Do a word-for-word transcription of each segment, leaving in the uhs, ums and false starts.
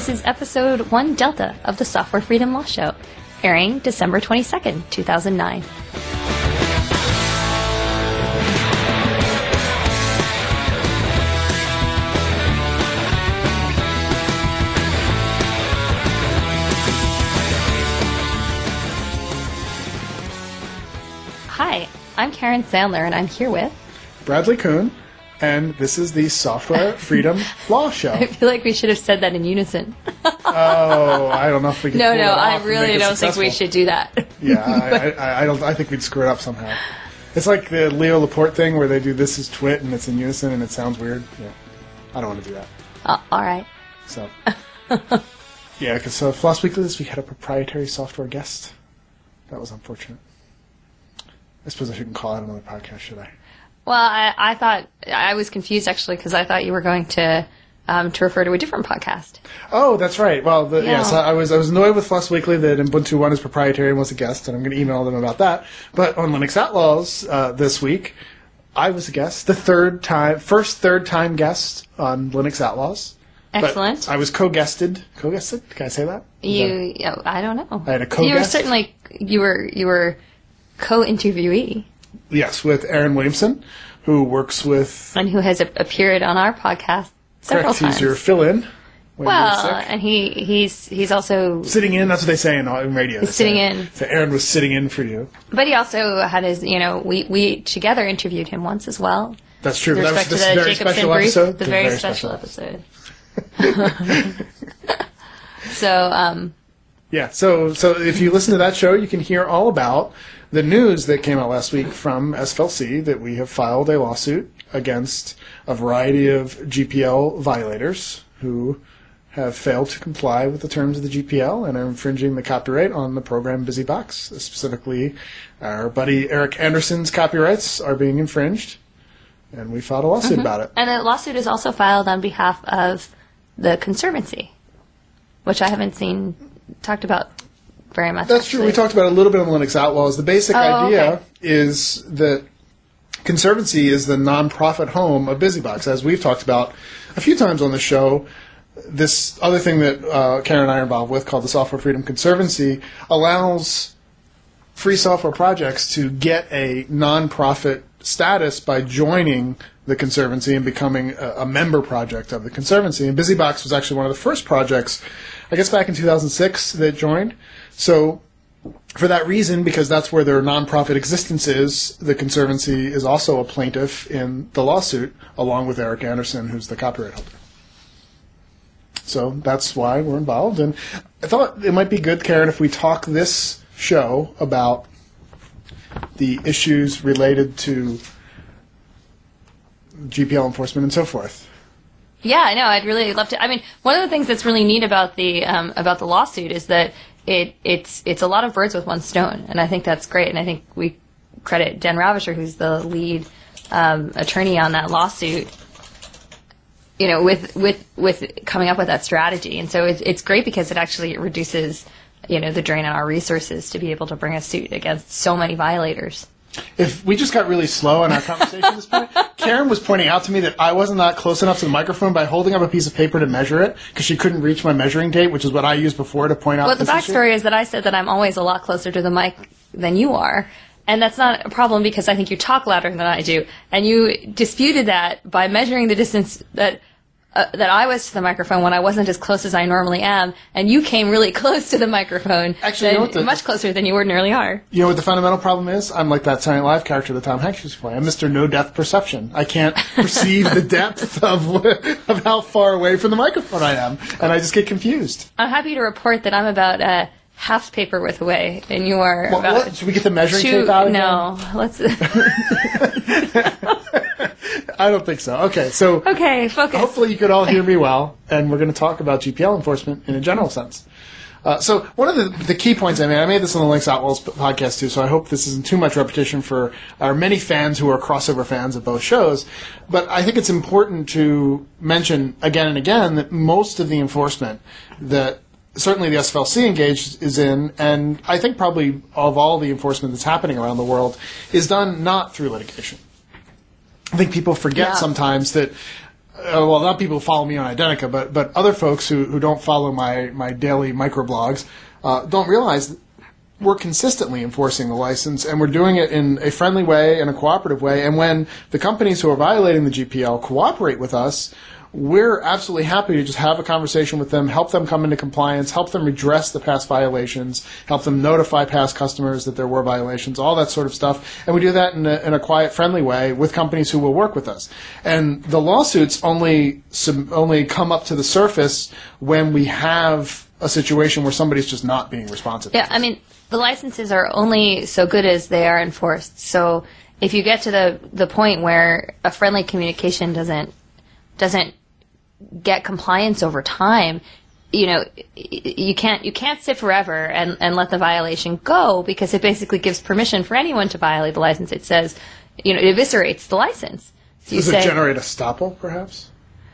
This is episode one Delta of the Software Freedom Law Show, airing December twenty-second, two thousand nine. Hi, I'm Karen Sandler, and I'm here with Bradley Kuhn, and this is the Software Freedom Law Show. I feel like we should have said that in unison. Oh, I don't know if we can. No, pull no, that I off and really make it don't think we successful. should do that. Yeah, I, I, I don't. I think we'd screw it up somehow. It's like the Leo Laporte thing where they do "This is Twit" and it's in unison and it sounds weird. Yeah, I don't want to do that. Uh, all right. So, yeah, because so last week this week had a proprietary software guest. That was unfortunate. I suppose I shouldn't call out another podcast, should I? Well, I, I thought I was confused actually because I thought you were going to um, to refer to a different podcast. Oh, that's right. Well, the, Yeah. yes, I was I was annoyed with Floss Weekly that Ubuntu One is proprietary and was a guest, and I'm going to email them about that. But on Linux Outlaws uh, this week, I was a guest, the third time, first third time guest on Linux Outlaws. But Excellent. I was co-guested. Co-guested? Can I say that? Is You, oh, I don't know. I had a You were co-guest? certainly you were you were co-interviewee, that- yes, with Aaron Williamson, who works with. and who has a- appeared on our podcast several Correct, times. he's your fill-in. when you're well, sick. and he he's he's also, Sitting in, that's what they say in, in radio. He's They sitting say- in. So Aaron was sitting in for you. but he also had his, you know, we we together interviewed him once as well. That's true. With That was respect to this the very Jacobson special brief, episode. the It's a very, very special, special episode. So, um, Yeah, so so if you listen to that show, you can hear all about the news that came out last week from S F L C that we have filed a lawsuit against a variety of G P L violators who have failed to comply with the terms of the G P L and are infringing the copyright on the program BusyBox. Specifically, our buddy Eric Anderson's copyrights are being infringed, and we filed a lawsuit about it. and the lawsuit is also filed on behalf of the Conservancy, which I haven't seen talked about very much. That's true. actually. We talked about it a little bit on Linux Outlaws. The basic Oh, idea okay. is that Conservancy is the nonprofit home of BusyBox. As we've talked about a few times on the show, this other thing that uh, Karen and I are involved with, called the Software Freedom Conservancy, allows free software projects to get a nonprofit status by joining the Conservancy and becoming a, a member project of the Conservancy. And BusyBox was actually one of the first projects, I guess back in two thousand six, that joined. So for that reason, because that's where their nonprofit existence is, the Conservancy is also a plaintiff in the lawsuit, along with Eric Anderson, who's the copyright holder. So that's why we're involved. And I thought it might be good, Karen, if we talk this show about the issues related to G P L enforcement and so forth. Yeah, I know. I'd really love to. I mean, one of the things that's really neat about the um, about the lawsuit is that it it's it's a lot of birds with one stone, and I think that's great. And I think we credit Dan Ravisher, who's the lead um, attorney on that lawsuit, you know, with with with coming up with that strategy. And so it's it's great because it actually reduces, you know, the drain on our resources to be able to bring a suit against so many violators. If we just got really slow in our conversation at this point, Karen was pointing out to me that I was not close enough to the microphone by holding up a piece of paper to measure it because she couldn't reach my measuring tape, which is what I used before to point out Well, the this issue. backstory is that I said that I'm always a lot closer to the mic than you are. And that's not a problem because I think you talk louder than I do. And you disputed that by measuring the distance that uh, that I was to the microphone when I wasn't as close as I normally am. And you came really close to the microphone. Actually, you know than- what the- much closer than you ordinarily are. You know what the fundamental problem is? I'm like that Silent Live character that Tom Hanks used to play. I'm Mister No-Depth Perception. I can't perceive the depth of of how far away from the microphone I am, and I just get confused. I'm happy to report that I'm about uh, half paper width away, and you are Well, about what? Should we get the measuring two. tape out again? No, let's. I don't think so. Okay, so Okay, focus. hopefully you could all hear me well, and we're going to talk about G P L enforcement in a general sense. Uh, so one of the, the key points I made, I made this on the Linux Outlaws p- podcast too, so I hope this isn't too much repetition for our many fans who are crossover fans of both shows, but I think it's important to mention again and again that most of the enforcement that certainly the S F L C engaged is in, and I think probably of all the enforcement that's happening around the world, is done not through litigation. I think people forget Yeah. sometimes that uh, well, not people who follow me on Identica, but but other folks who, who don't follow my, my daily microblogs uh, don't realize that we're consistently enforcing the license, and we're doing it in a friendly way and a cooperative way. And when the companies who are violating the G P L cooperate with us, we're absolutely happy to just have a conversation with them, help them come into compliance, help them redress the past violations, help them notify past customers that there were violations, all that sort of stuff. And we do that in a, in a quiet, friendly way with companies who will work with us. And the lawsuits only only come up to the surface when we have a situation where somebody's just not being responsive. Yeah, I mean, the licenses are only so good as they are enforced. So if you get to the, the point where a friendly communication doesn't doesn't get compliance over time, you know, you can't you can't sit forever and, and let the violation go, because it basically gives permission for anyone to violate the license. It says, you know, it eviscerates the license. So you Does say, it generate estoppel, perhaps?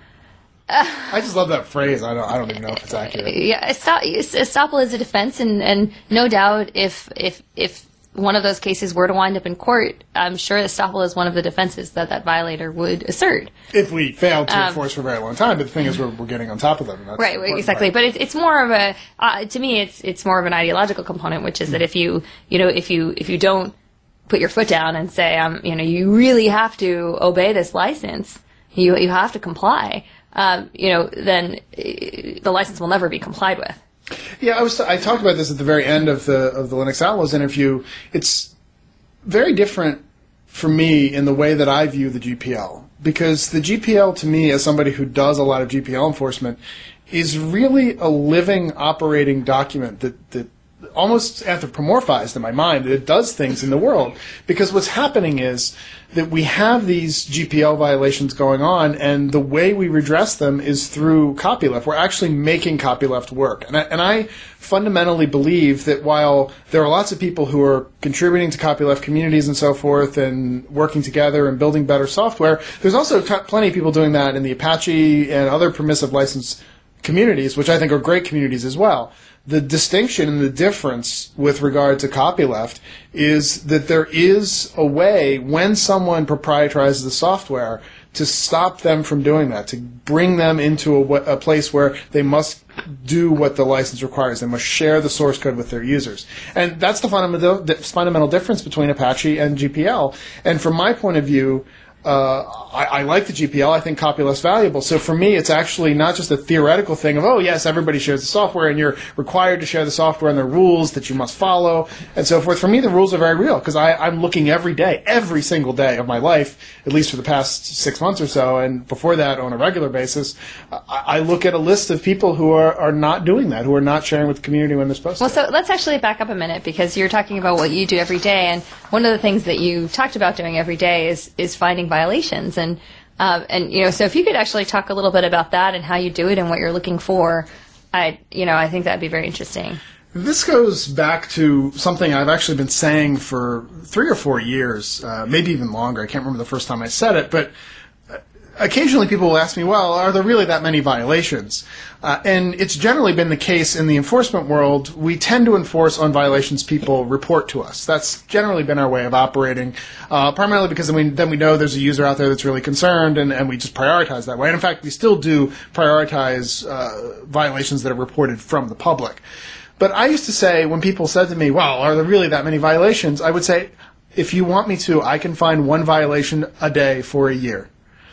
I just love that phrase. I don't. I don't even know if it's accurate. Yeah, estop- estoppel is a defense, and, and no doubt, if if if one of those cases were to wind up in court, I'm sure estoppel is one of the defenses that that violator would assert. If we fail to Um, enforce for a very long time, but the thing is, we're, we're getting on top of them. And that's Right, the important exactly. part. But it's it's more of a uh, to me, it's it's more of an ideological component, which is that if you you know if you if you don't put your foot down and say, um, you know, you really have to obey this license, you you have to comply. Um, you know, then uh, the license will never be complied with. Yeah, I was. I talked about this at the very end of the of the Linux Outlaws interview. It's very different for me in the way that I view the G P L, because the G P L, to me, as somebody who does a lot of G P L enforcement, is really a living, operating document that that almost anthropomorphized in my mind. It does things in the world, because what's happening is that we have these G P L violations going on, and the way we redress them is through copyleft. We're actually making copyleft work. And I, and I fundamentally believe that while there are lots of people who are contributing to copyleft communities and so forth and working together and building better software, there's also t- plenty of people doing that in the Apache and other permissive license communities, which I think are great communities as well. The distinction and the difference with regard to copyleft is that there is a way, when someone proprietarizes the software, to stop them from doing that, to bring them into a, a place where they must do what the license requires. They must share the source code with their users. And that's the fundamental, the fundamental difference between Apache and G P L. And from my point of view, Uh, I, I like the G P L. I think copyleft's valuable. So for me, it's actually not just a theoretical thing of, oh, yes, everybody shares the software, and you're required to share the software, and there are rules that you must follow, and so forth. For me, the rules are very real, because I'm looking every day, every single day of my life, at least for the past six months or so, and before that on a regular basis, I, I look at a list of people who are, are not doing that, who are not sharing with the community when they're supposed Well, to. so let's actually back up a minute, because you're talking about what you do every day, and one of the things that you talked about doing every day is is finding violations. And um, and you know, so if you could actually talk a little bit about that and how you do it and what you're looking for, I you know I think that'd be very interesting. This goes back to something I've actually been saying for three or four years, uh, maybe even longer. I can't remember the first time I said it, but occasionally people will ask me, well, are there really that many violations? Uh, and it's generally been the case in the enforcement world. We tend to enforce on violations people report to us. That's generally been our way of operating, uh, primarily because then we, then we know there's a user out there that's really concerned, and, and we just prioritize that way. And in fact, we still do prioritize uh, violations that are reported from the public. But I used to say, when people said to me, well, are there really that many violations? I would say, if you want me to, I can find one violation a day for a year.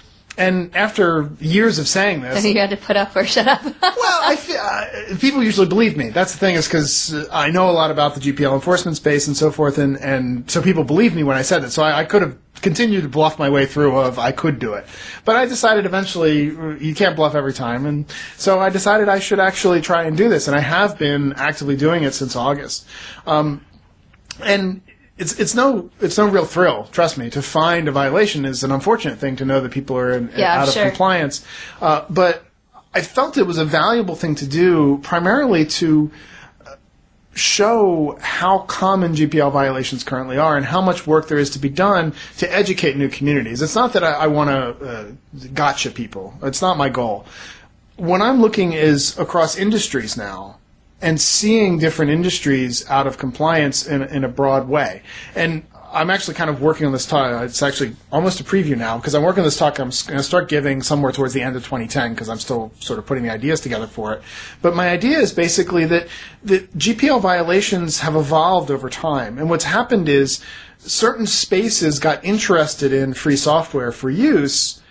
And after years of saying this, And you had to put up or shut up. well, I feel, uh, people usually believe me. That's the thing, is because uh, I know a lot about the G P L enforcement space and so forth, and, and so people believe me when I said it. So I, I could have continued to bluff my way through of I could do it. But I decided eventually you can't bluff every time, and so I decided I should actually try and do this, and I have been actively doing it since August. Um, and It's it's no it's no real thrill, trust me. To find a violation is an unfortunate thing, to know that people are in, Yeah, out of sure. compliance. Uh, but I felt it was a valuable thing to do, primarily to show how common G P L violations currently are and how much work there is to be done to educate new communities. It's not that I, I want to uh, gotcha people. It's not my goal. What I'm looking is across industries now, and seeing different industries out of compliance in, in a broad way. And I'm actually kind of working on this talk. It's actually almost a preview now because I'm working on this talk. I'm going to start giving somewhere towards the end of twenty ten because I'm still sort of putting the ideas together for it. But my idea is basically that, that G P L violations have evolved over time. And what's happened is certain spaces got interested in free software for use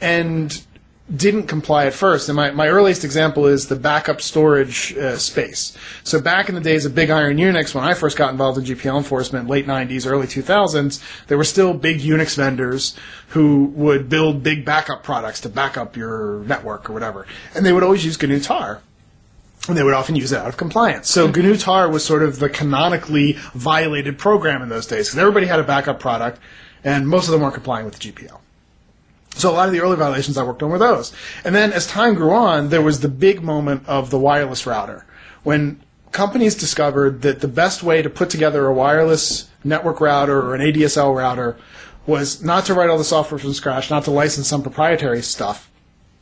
and didn't comply at first. And my, my earliest example is the backup storage uh, space. So back in the days of Big Iron Unix, when I first got involved in G P L enforcement, late nineties, early two thousands, there were still big Unix vendors who would build big backup products to back up your network or whatever. And they would always use G N U Tar. And they would often use it out of compliance. So G N U Tar was sort of the canonically violated program in those days because everybody had a backup product and most of them weren't complying with the G P L. So a lot of the early violations I worked on were those. And then as time grew on, there was the big moment of the wireless router, when companies discovered that the best way to put together a wireless network router or an A D S L router was not to write all the software from scratch, not to license some proprietary stuff,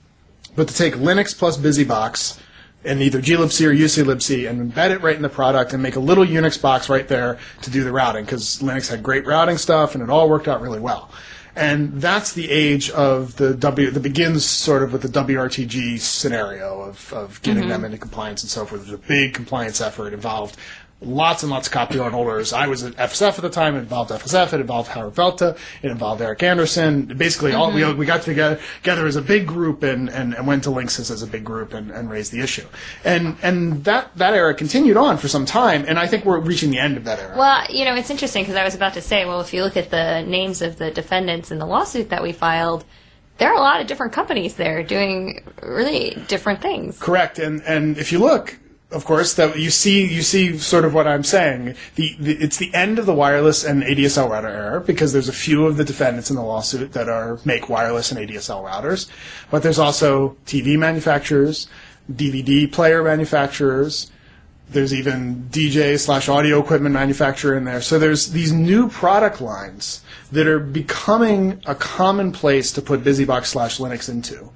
but to take Linux plus BusyBox and either glibc or uclibc and embed it right in the product and make a little Unix box right there to do the routing because Linux had great routing stuff and it all worked out really well. And that's the age of the W, that begins sort of with the W R T G scenario of, of getting mm-hmm. them into compliance and so forth. There's a big compliance effort involved. Lots and lots of copyright holders. I was at F S F at the time. It involved F S F. It involved Howard Velta. It involved Eric Anderson. Basically, all mm-hmm. we we got together, together as a big group and, and, and went to Linksys as a big group and, and raised the issue. And and that, that era continued on for some time, and I think we're reaching the end of that era. Well, you know, it's interesting because I was about to say, well, if you look at the names of the defendants in the lawsuit that we filed, there are a lot of different companies there doing really different things. Correct. And and if you look, of course, that you see, you see sort of what I'm saying. The, the it's the end of the wireless and A D S L router era because there's a few of the defendants in the lawsuit that are make wireless and A D S L routers, but there's also T V manufacturers, D V D player manufacturers. There's even D J slash audio equipment manufacturer in there. So there's these new product lines that are becoming a common place to put BusyBox slash Linux into,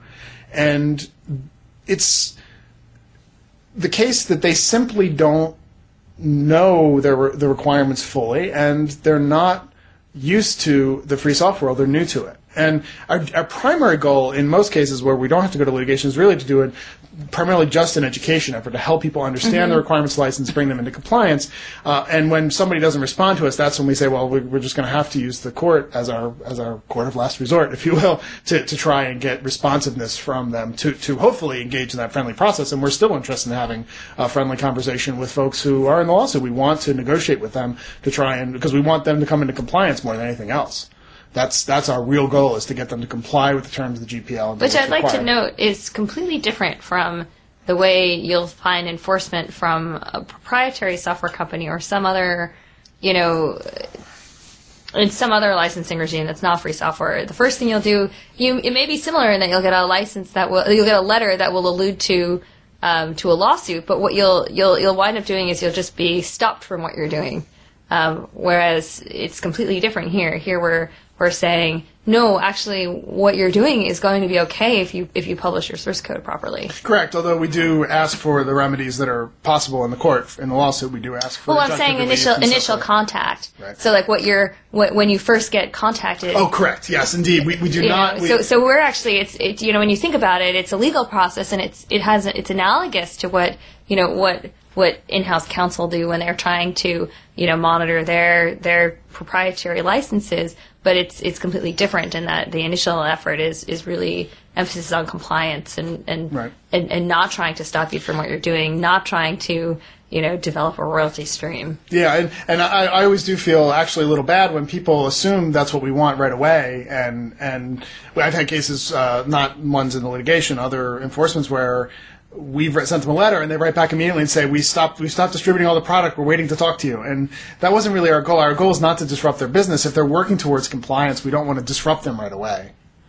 and it's the case that they simply don't know their re- the requirements fully, and they're not used to the free software world. They're new to it. And our, our primary goal in most cases where we don't have to go to litigation is really to do it primarily just an education effort to help people understand mm-hmm. the requirements license, bring them into compliance. Uh, and when somebody doesn't respond to us, that's when we say, well, we, we're just going to have to use the court as our as our court of last resort, if you will, to, to try and get responsiveness from them to, to hopefully engage in that friendly process. And we're still interested in having a friendly conversation with folks who are in the lawsuit. We want to negotiate with them to try and, because we want them to come into compliance more than anything else. That's that's our real goal, is to get them to comply with the terms of the G P L. Which I'd like to note is completely different from the way you'll find enforcement from a proprietary software company or some other, you know, in some other licensing regime that's not free software. The first thing you'll do, you it may be similar in that you'll get a license that will you'll get a letter that will allude to um, to a lawsuit, but what you'll you'll you'll wind up doing is you'll just be stopped from what you're doing. Um, whereas it's completely different here. Here we're we're saying, no, actually, what you're doing is going to be okay if you if you publish your source code properly. Correct. Although we do ask for the remedies that are possible in the court. In the lawsuit, we do ask for. Well, I'm saying initial initial contact. Right. So, like, what you're what, when you first get contacted. Oh, correct. Yes, indeed. We we do not. Know, we, so so we're actually it's it you know when you think about it, it's a legal process and it's it has it's analogous to what you know what. what in-house counsel do when they're trying to, you know, monitor their their proprietary licenses, but it's it's completely different in that the initial effort is, is really emphasis on compliance and and, right. and and not trying to stop you from what you're doing, not trying to, you know, develop a royalty stream. Yeah, and, and I, I always do feel actually a little bad when people assume that's what we want right away, and and I've had cases, uh, not ones in the litigation, other enforcements where we've sent them a letter and they write back immediately and say, we stopped we stopped distributing all the product, we're waiting to talk to you. And that wasn't really our goal. Our goal is not to disrupt their business. If they're working towards compliance, we don't want to disrupt them right away.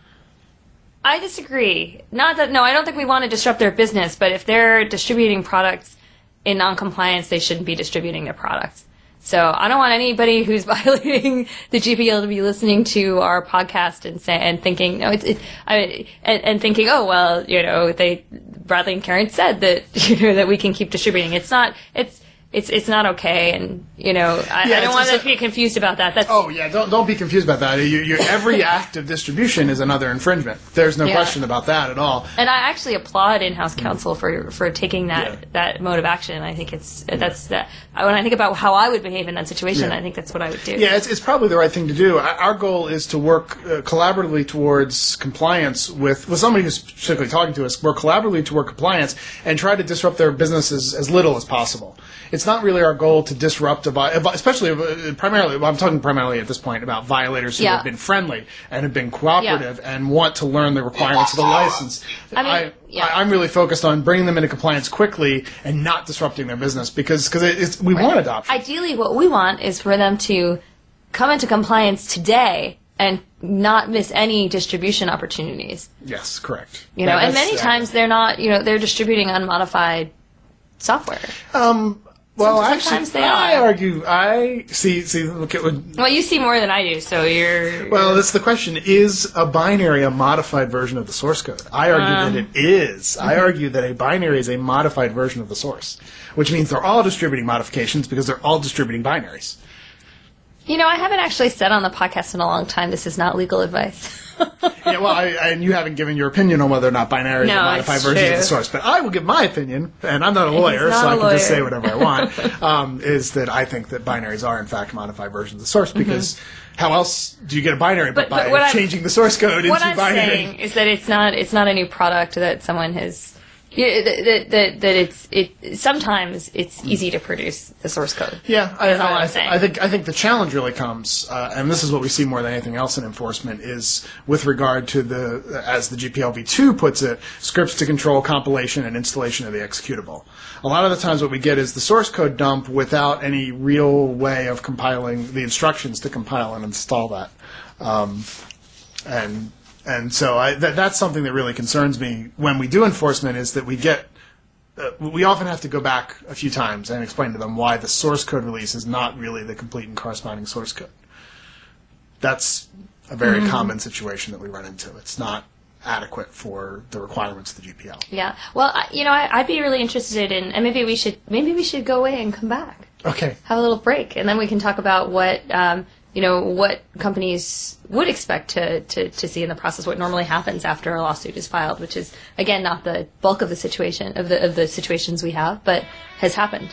I disagree. Not that, no, I don't think we want to disrupt their business, but if they're distributing products in non-compliance, they shouldn't be distributing their products. So I don't want anybody who's violating the G P L to be listening to our podcast and say, and thinking, no, it's, it, I, and, and thinking, oh, well, you know, they, Bradley and Karen said that, you know, that we can keep distributing. It's not, it's, it's it's not okay, and you know, I, Yeah, I don't it's- want it's to be confused about that. That's Oh yeah, don't don't be confused about that. You, you, every act of distribution is another infringement. There's no Yeah. question about that at all. And I actually applaud in-house counsel for for taking that Yeah. that mode of action. I think it's that's that. When I think about how I would behave in that situation, Yeah. I think that's what I would do. Yeah, it's, it's probably the right thing to do. Our our goal is to work uh, collaboratively towards compliance with, with somebody who's specifically talking to us, work collaboratively toward compliance and try to disrupt their businesses as little as possible. It's not really our goal to disrupt, a vi- especially, uh, primarily, well, I'm talking primarily at this point about violators who Yeah. have been friendly and have been cooperative and want to learn the requirements of the license. I mean, yeah. I, I'm really focused on bringing them into compliance quickly and not disrupting their business because cause it, it's, we want adoption. Ideally, what we want is for them to come into compliance today and not miss any distribution opportunities. Yes, correct. You know, That- and that's- many yeah. times they're not. You know, they're distributing unmodified software. Well, Sometimes actually, they I are. argue. I see. See, look at what. Well, you see more than I do, so you're. Well, that's the question: is a binary a modified version of the source code? I argue Um, that it is. mm-hmm. I argue that a binary is a modified version of the source, which means they're all distributing modifications because they're all distributing binaries. You know, I haven't actually said on the podcast in a long time. This is not legal advice. Yeah, well, I, and you haven't given your opinion on whether or not binaries No, are modified it's versions of true. the source, but I will give my opinion, and I'm not a lawyer, not so a I can just lawyer. say whatever I want, um, is that I think that binaries are, in fact, modified versions of the source, because how else do you get a binary but, Mm-hmm. But- but by what I'm- changing the source code What into I'm binary? saying is that it's not it's not a new product that someone has. Yeah, that, that, that, that it's it. Sometimes it's easy to produce the source code. Yeah, I, That's all I, I'm I, saying. I think I think the challenge really comes, uh, and this is what we see more than anything else in enforcement, is with regard to the, as the G P L v two puts it, scripts to control compilation and installation of the executable. A lot of the times what we get is the source code dump without any real way of compiling the instructions to compile and install that. Um, and and so I, that, that's something that really concerns me when we do enforcement, is that we get Uh, we often have to go back a few times and explain to them why the source code release is not really the complete and corresponding source code. That's a very Mm-hmm. common situation that we run into. It's not adequate for the requirements of the G P L. Yeah. Well, I, you know, I, I'd be really interested in, and maybe we should maybe we should go away and come back, Okay. have a little break, and then we can talk about what um, you know what companies would expect to, to, to see in the process, what normally happens after a lawsuit is filed, which is again not the bulk of the situation of the of the situations we have, but has happened.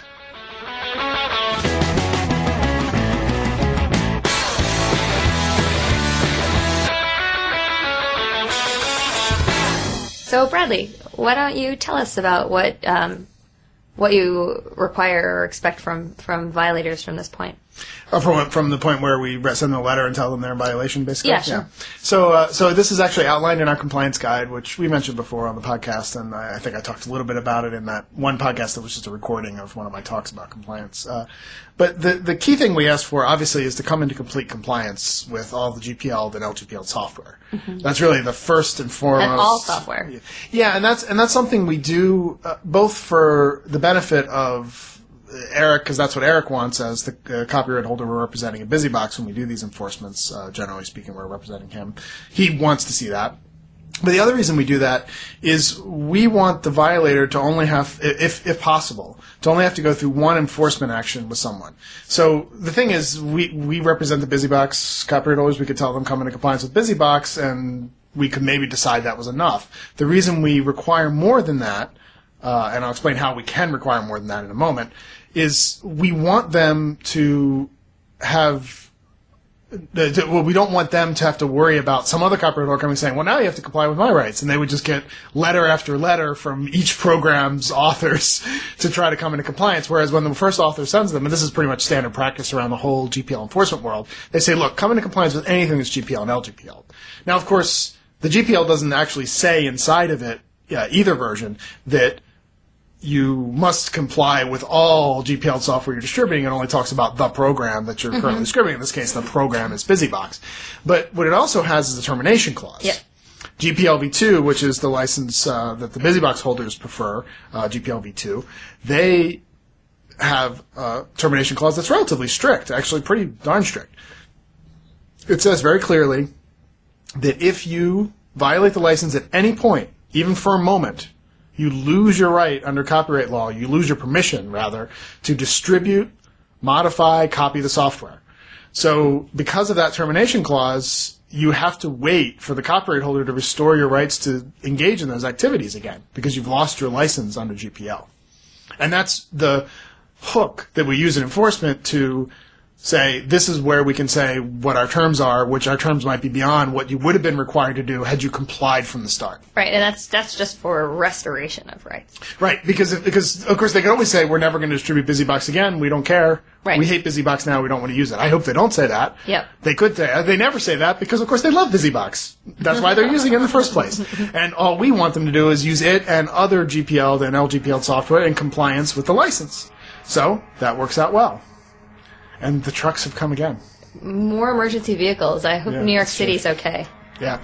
So Bradley, why don't you tell us about what um, what you require or expect from, from violators from this point? Uh, from from the point where we send them a letter and tell them they're in violation, basically. Yeah, sure. So, uh, so this is actually outlined in our compliance guide, which we mentioned before on the podcast, and I, I think I talked a little bit about it in that one podcast that was just a recording of one of my talks about compliance. Uh, but the the key thing we ask for, obviously, is to come into complete compliance with all the G P L and L G P L software. Mm-hmm. That's really the first and foremost. And all software. Yeah, and that's and that's something we do uh, both for the benefit of Eric, because that's what Eric wants as the uh, copyright holder we're representing at BusyBox when we do these enforcements. Uh, generally speaking, we're representing him. He wants to see that. But the other reason we do that is we want the violator to only have, if if possible, to only have to go through one enforcement action with someone. So the thing is, we, we represent the BusyBox copyright holders. We could tell them come into compliance with BusyBox, and we could maybe decide that was enough. The reason we require more than that, uh, and I'll explain how we can require more than that in a moment, is we want them to have, well, we don't want them to have to worry about some other copyright holder coming saying, well, now you have to comply with my rights. And they would just get letter after letter from each program's authors to try to come into compliance. Whereas when the first author sends them, and this is pretty much standard practice around the whole G P L enforcement world, they say, look, come into compliance with anything that's G P L and L G P L. Now, of course, the G P L doesn't actually say inside of it, yeah, either version, that you must comply with all G P L software you're distributing. It only talks about the program that you're currently distributing. In this case, the program is BusyBox. But what it also has is a termination clause. Yep. G P L v two, which is the license uh, that the BusyBox holders prefer, uh, G P L v two, they have a termination clause that's relatively strict, actually pretty darn strict. It says very clearly that if you violate the license at any point, even for a moment, you lose your right under copyright law, you lose your permission, rather, to distribute, modify, copy the software. So because of that termination clause, you have to wait for the copyright holder to restore your rights to engage in those activities again, because you've lost your license under G P L. And that's the hook that we use in enforcement to say, this is where we can say what our terms are, which our terms might be beyond what you would have been required to do had you complied from the start. Right, and that's that's just for restoration of rights. Right, because because of course they could always say, we're never going to distribute BusyBox again, we don't care. Right. We hate BusyBox now, we don't want to use it. I hope they don't say that. Yep. They could say, they never say that because of course they love BusyBox. That's why they're using it in the first place. And all we want them to do is use it and other G P L and L G P L software in compliance with the license. So, that works out well. And the trucks have come again. More emergency vehicles. I hope Yeah, New York that's City's okay. Yeah.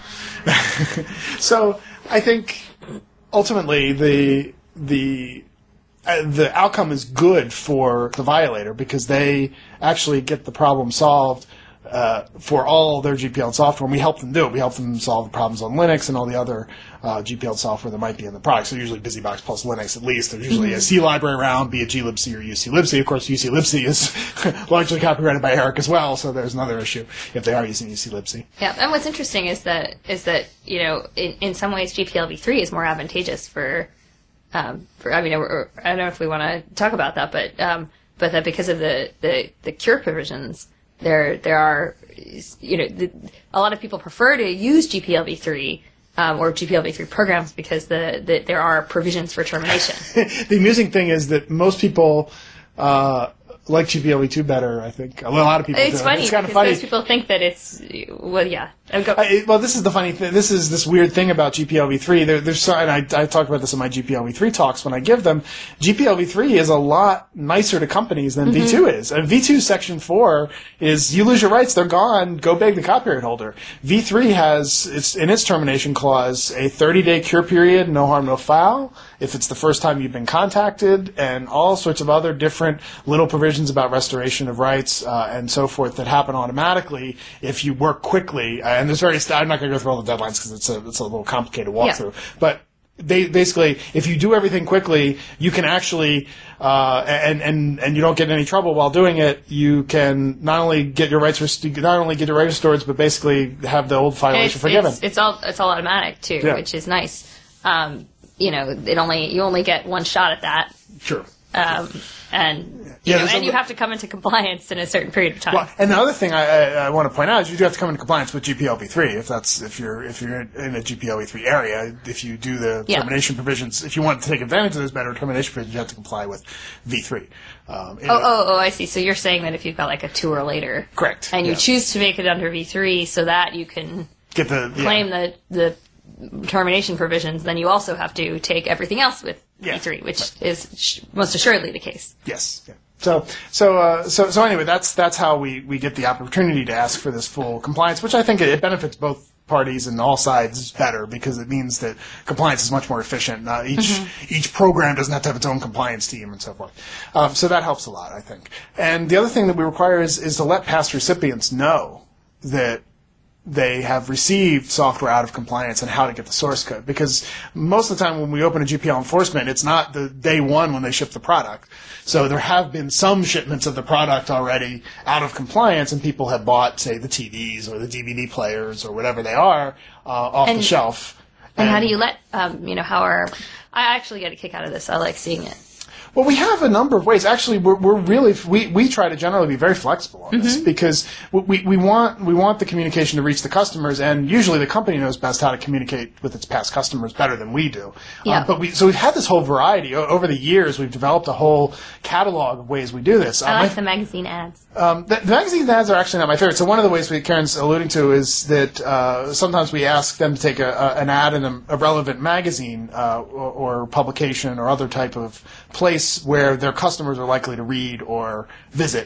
So I think ultimately the the uh, the outcome is good for the violator because they actually get the problem solved uh, for all their G P L software. And we help them do it. We help them solve the problems on Linux and all the other uh, G P L software that might be in the product. So usually BusyBox plus Linux at least. There's usually a C library around, be it glibc or uclibc. Of course, uclibc is largely copyrighted by Eric as well, so there's another issue if they are using uclibc. Yeah, and what's interesting is that is that you know in, in some ways G P L v three is more advantageous for um, for I mean or, I don't know if we want to talk about that, but um, but that because of the, the, the cure provisions, there there are you know the, a lot of people prefer to use G P L v three. Um, or G P L v three programs because the, the there are provisions for termination. The amusing thing is that most people uh, like G P L v two better, I think. A lot of people It's do. funny It's kind of because funny. those people think that it's well, yeah. I'll go. I, well, this is the funny thing. This is this weird thing about G P L v three. There, there's so, and I, I talk about this in my G P L v three talks when I give them. G P L v three is a lot nicer to companies than Mm-hmm. v two is. And v two Section four is you lose your rights, they're gone. Go beg the copyright holder. v three has it's in its termination clause a thirty day cure period, no harm, no foul. If it's the first time you've been contacted, and all sorts of other different little provisions about restoration of rights uh, and so forth that happen automatically if you work quickly. Uh, and there's various. I'm not going to go through all the deadlines because it's a it's a little complicated walkthrough. Yeah. But they basically, if you do everything quickly, you can actually uh, and and and you don't get in any trouble while doing it. You can not only get your rights rest- not only get your rights restored, but basically have the old violation it's, forgiven. It's, it's all it's all automatic too, Yeah. which is nice. Um, you know, it only you only get one shot at that, Sure. um, and you Yeah, know, there's and a- you have to come into compliance in a certain period of time. Well, and the other thing I, I, I want to point out is you do have to come into compliance with G P L v three if that's if you're if you're in a G P L v three area. If you do the Yeah. termination provisions, if you want to take advantage of those better termination provisions, you have to comply with v three. Um, Oh, oh, oh, I see. So you're saying that if you've got like a two or later, Correct. and you Yeah. choose to make it under V three so that you can Get the yeah. claim the the termination provisions, then you also have to take everything else with Yeah. V three, which is sh- most assuredly the case. Yes. Yeah. So so uh, so so anyway, that's that's how we, we get the opportunity to ask for this full compliance, which I think it, it benefits both parties and all sides better because it means that compliance is much more efficient. Uh, each Mm-hmm. each program doesn't have to have its own compliance team and so forth. Um, so that helps a lot, I think. And the other thing that we require is is to let past recipients know that they have received software out of compliance and how to get the source code. Because most of the time when we open a G P L enforcement, it's not the day one when they ship the product. So there have been some shipments of the product already out of compliance, and people have bought, say, the T Vs or the D V D players or whatever they are uh, off And- the shelf. And how do you let um, you know how our I actually get a kick out of this. I like seeing it. Well, we have a number of ways. Actually, we're, we're really we, we try to generally be very flexible on this because we, we want we want the communication to reach the customers, and usually the company knows best how to communicate with its past customers better than we do. Yeah. Uh, but we so we've had this whole variety O- over the years. We've developed a whole catalog of ways we do this. I Uh, like my- the magazine ads. um, the, the magazine ads are actually not my favorite. So one of the ways we, Karen's alluding to is that uh, sometimes we ask them to take a, a, an ad in a, a relevant magazine uh, or, or publication or other type of place where their customers are likely to read or visit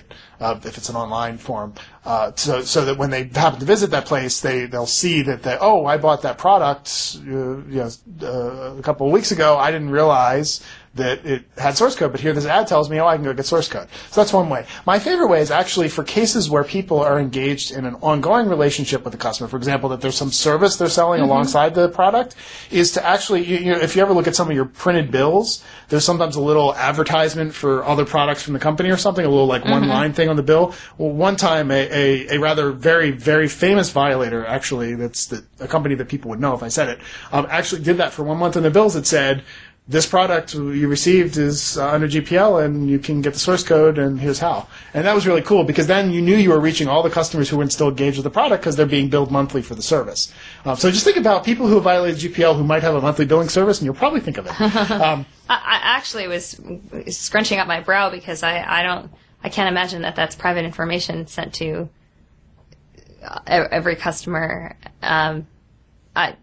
uh, if it's an online form, uh, so so that when they happen to visit that place, they they'll see that they oh I bought that product uh, you know uh, a couple of weeks ago. I didn't realize that it had source code, but here this ad tells me, oh, I can go get source code. So that's one way. My favorite way is actually for cases where people are engaged in an ongoing relationship with the customer. For example, that there's some service they're selling mm-hmm. alongside the product, is to actually, you, you know, if you ever look at some of your printed bills, there's sometimes a little advertisement for other products from the company or something, a little like mm-hmm. one-line thing on the bill. Well, one time a, a, a rather very, very famous violator, actually, that's the, a company that people would know if I said it, um, actually did that for one month in the bills. It said, this product you received is uh, under G P L, and you can get the source code, and here's how. And that was really cool, because then you knew you were reaching all the customers who weren't still engaged with the product because they're being billed monthly for the service. Um, so just think about people who have violated G P L who might have a monthly billing service, and you'll probably think of it. Um, I, I actually was scrunching up my brow because I, I don't, I can't imagine that that's private information sent to every customer. Um, I,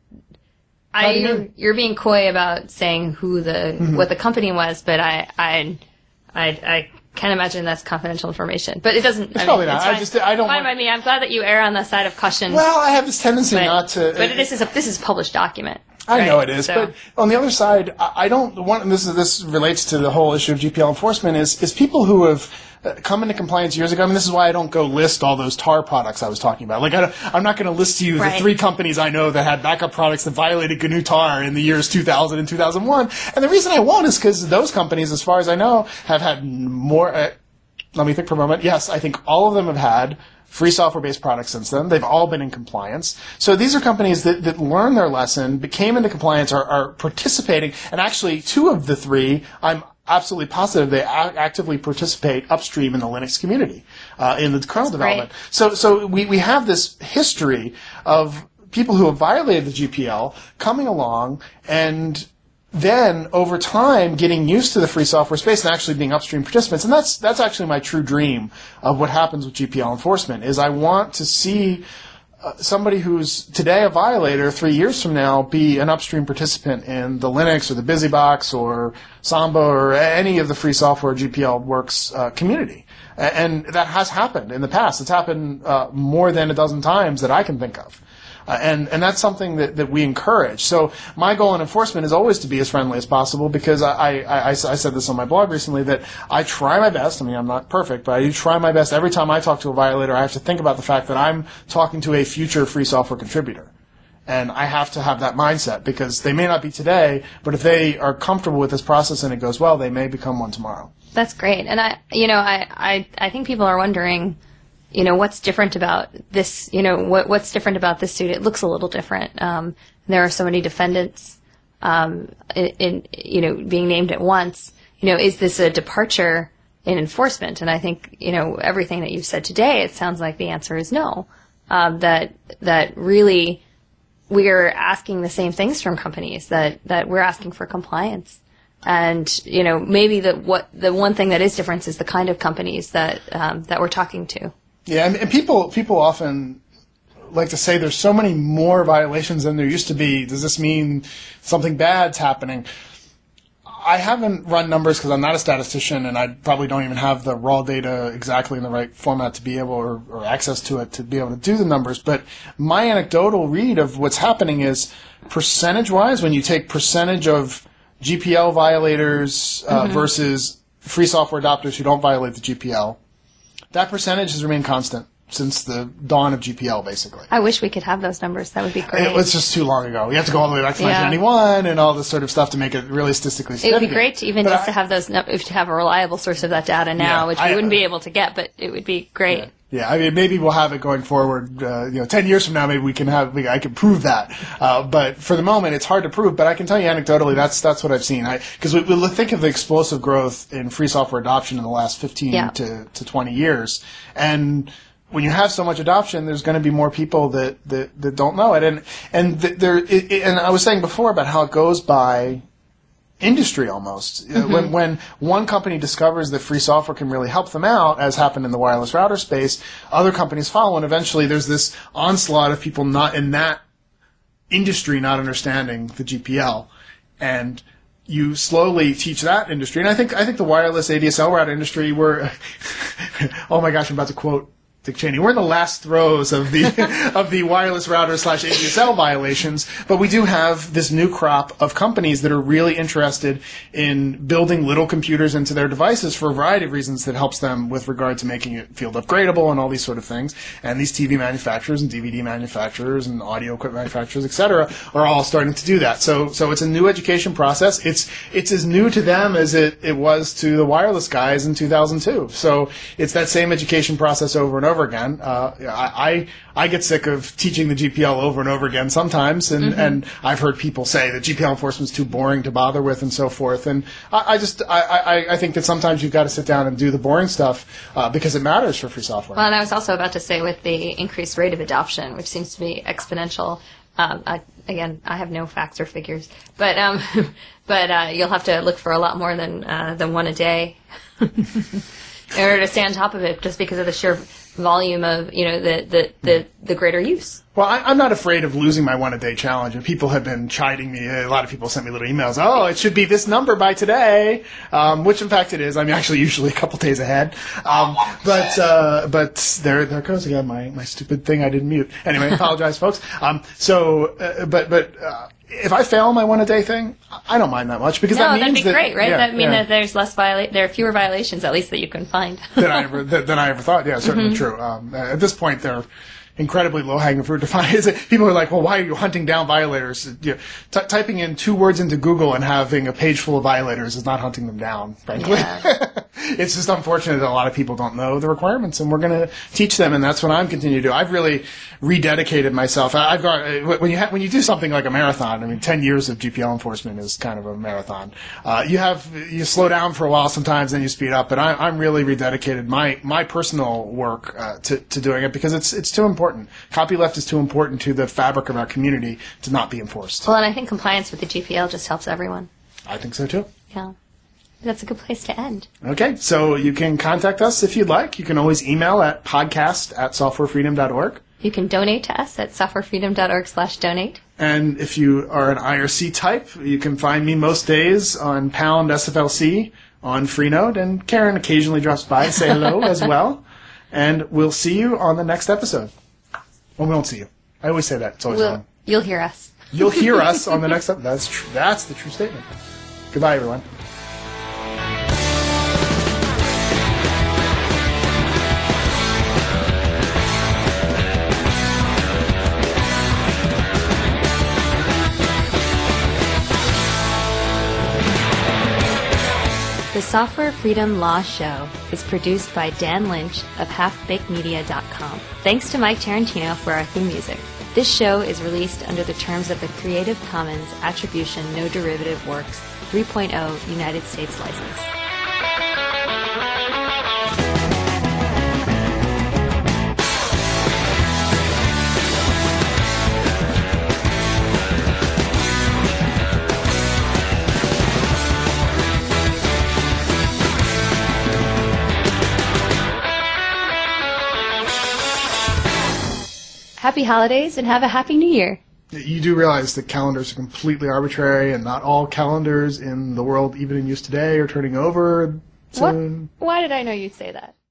I, you're, you're being coy about saying who the mm-hmm. what the company was, but I I I, I can't imagine that's confidential information. But it doesn't. It's I probably mean, not. It's fine. I just I don't. Fine want... by me. I'm glad that you err on the side of caution. Well, I have this tendency but, not to. But this is a this is a published document. I right? know it is, so. but on the other side, I don't want. And this is this relates to the whole issue of G P L enforcement. Is is people who have come into compliance years ago. I mean, this is why I don't go list all those T A R products I was talking about. Like, I don't, I'm not going to list to you right. the three companies I know that had backup products that violated G N U T A R in the years two thousand and two thousand one. And the reason I won't is because those companies, as far as I know, have had more. Uh, let me think for a moment. Yes, I think all of them have had free software-based products since then. They've all been in compliance. So these are companies that, that learned their lesson, became into compliance, are, are participating, and actually two of the three, I'm absolutely positive they a- actively participate upstream in the Linux community, uh, in the kernel That's development. great. So, so we, we have this history of people who have violated the G P L coming along and then over time getting used to the free software space and actually being upstream participants. And that's that's actually my true dream of what happens with G P L enforcement, is I want to see uh, somebody who's today a violator three years from now be an upstream participant in the Linux or the BusyBox or Samba or any of the free software G P L works uh, community. And that has happened in the past. It's happened uh, more than a dozen times that I can think of. Uh, and, and that's something that, that we encourage. So my goal in enforcement is always to be as friendly as possible, because I, I, I, I said this on my blog recently, that I try my best. I mean, I'm not perfect, but I do try my best. Every time I talk to a violator, I have to think about the fact that I'm talking to a future free software contributor. And I have to have that mindset, because they may not be today, but if they are comfortable with this process and it goes well, they may become one tomorrow. That's great. And I, you know, I, I, I think people are wondering, you know, what's different about this, you know, what, what's different about this suit? It looks a little different. Um, there are so many defendants, um, in, in, you know, being named at once. You know, is this a departure in enforcement? And I think, you know, everything that you've said today, it sounds like the answer is no. Um, that, that really we're asking the same things from companies, that, that we're asking for compliance. And, you know, maybe the, what, the one thing that is different is the kind of companies that, um, that we're talking to. Yeah, and, and people people often like to say there's so many more violations than there used to be. Does this mean something bad's happening? I haven't run numbers because I'm not a statistician, and I probably don't even have the raw data exactly in the right format to be able, or, or access to it to be able to do the numbers. But my anecdotal read of what's happening is, percentage-wise, when you take percentage of G P L violators uh, mm-hmm. versus free software adopters who don't violate the G P L, that percentage has remained constant since the dawn of G P L, basically. I wish we could have those numbers. That would be great. It was just too long ago. You have to go all the way back to yeah. nineteen ninety-one and all this sort of stuff to make it really statistically significant. It would be great to even but just I, to have those, to have a reliable source of that data now, yeah, which we I, wouldn't be able to get, but it would be great. Yeah. Yeah, I mean, maybe we'll have it going forward. Uh, you know, ten years from now, maybe we can have. We, I can prove that. Uh, but for the moment, it's hard to prove. But I can tell you anecdotally, that's that's what I've seen. Because we, we think of the explosive growth in free software adoption in the last fifteen yeah. to, to twenty years, and when you have so much adoption, there's going to be more people that, that, that don't know it. And and th- there. It, it, and I was saying before about how it goes by industry almost. Mm-hmm. When when one company discovers that free software can really help them out, as happened in the wireless router space, other companies follow, and eventually there's this onslaught of people not in that industry not understanding the G P L. And you slowly teach that industry. And I think I think the wireless A D S L router industry, we're, oh my gosh, I'm about to quote Dick Cheney. We're in the last throes of the of the wireless router slash A D S L violations, but we do have this new crop of companies that are really interested in building little computers into their devices for a variety of reasons that helps them with regard to making it field upgradable and all these sort of things. And these T V manufacturers and D V D manufacturers and audio equipment manufacturers, et cetera, are all starting to do that. So so it's a new education process. It's it's as new to them as it, it was to the wireless guys in two thousand two. So it's that same education process over and over. over again. Uh, I, I I get sick of teaching the G P L over and over again sometimes, and, mm-hmm. and I've heard people say that G P L enforcement is too boring to bother with and so forth. And I, I just I, I, I think that sometimes you've got to sit down and do the boring stuff uh, because it matters for free software. Well, and I was also about to say with the increased rate of adoption, which seems to be exponential. Um, I, again, I have no facts or figures, but um, but uh, you'll have to look for a lot more than uh, than one a day in order to stay on top of it, just because of the sheer volume of, you know, the, the, the, the greater use. Well, I, I'm not afraid of losing my one-a-day challenge, and people have been chiding me. A lot of people sent me little emails. Oh, it should be this number by today, um, which in fact it is. I'm actually usually a couple days ahead. Um, but uh, but there there goes again my, my stupid thing I didn't mute. Anyway, I apologize, folks. Um, so, uh, but but. Uh, If I fail my one-a-day thing, I don't mind that much because no, that means that'd be that, great, right? Yeah, that mean yeah. that there's less viola- there are fewer violations, at least, that you can find than I ever than, than I ever thought. Yeah, certainly mm-hmm. true. Um, at this point, they're incredibly low-hanging fruit to find. Is it, people are like, well, why are you hunting down violators? You know, t- typing in two words into Google and having a page full of violators is not hunting them down, frankly. Yeah. It's just unfortunate that a lot of people don't know the requirements, and we're going to teach them, and that's what I'm continuing to do. I've really rededicated myself. I've got when you ha- when you do something like a marathon. I mean, ten years of G P L enforcement is kind of a marathon. Uh, you have you slow down for a while sometimes, then you speed up. But I, I'm really rededicated my my personal work uh, to to doing it because it's it's too important. Copyleft is too important to the fabric of our community to not be enforced. Well, and I think compliance with the G P L just helps everyone. I think so too. Yeah. That's a good place to end. Okay, so you can contact us if you'd like. You can always email at podcast at softwarefreedom dot org. You can donate to us at softwarefreedom.org slash donate. And if you are an I R C type, you can find me most days on pound S F L C on Freenode, and Karen occasionally drops by to say hello as well. And we'll see you on the next episode. Well, we won't see you. I always say that. It's always we'll, wrong. You'll hear us. You'll hear us on the next episode. That's true. That's the true statement. Goodbye, everyone. The Software Freedom Law Show is produced by Dan Lynch of half baked media dot com. Thanks to Mike Tarantino for our theme music. This show is released under the terms of the Creative Commons Attribution No Derivative Works three point oh United States license. Happy holidays and have a happy new year. You do realize that calendars are completely arbitrary, and not all calendars in the world, even in use today, are turning over soon. What? Why did I know you'd say that?